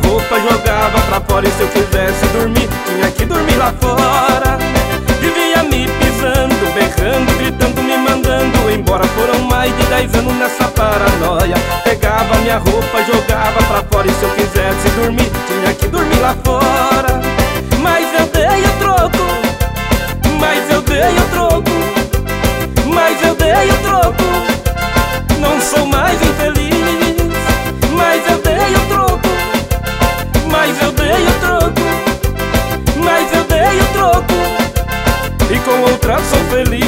roupa, jogava pra fora. E se eu quisesse dormir, tinha que dormir lá fora. Vivia me pisando, berrando, gritando, me mandando embora. Foram mais de 10 anos nessa paranoia. Pegava minha roupa, jogava pra fora. E se eu quisesse dormir, tinha que dormir lá fora. Mas eu dei o troco, mas eu dei o troco, mas eu dei o troco. Não sou mais infeliz, mas eu dei o troco, mas eu dei o troco, mas eu dei o troco. E com outra sou feliz.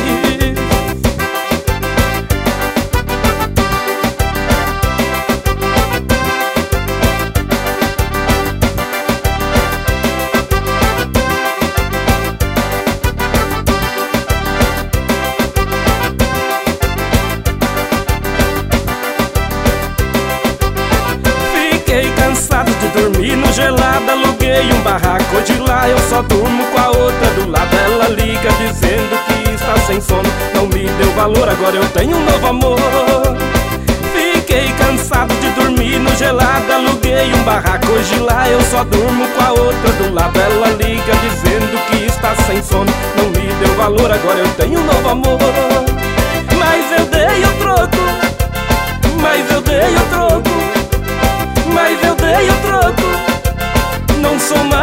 Fiquei cansado de dormir no gelado, aluguei um barraco. Hoje lá eu só durmo com a outra do lado. Ela liga dizendo que está sem sono, não me deu valor, agora eu tenho um novo amor. Fiquei cansado de dormir no gelado, aluguei um barraco. Hoje lá eu só durmo com a outra do lado. Ela liga dizendo que está sem sono, não me deu valor, agora eu tenho um novo amor. Mas eu dei o troco, mas eu dei o troco, mas eu dei o troco. Não sou mais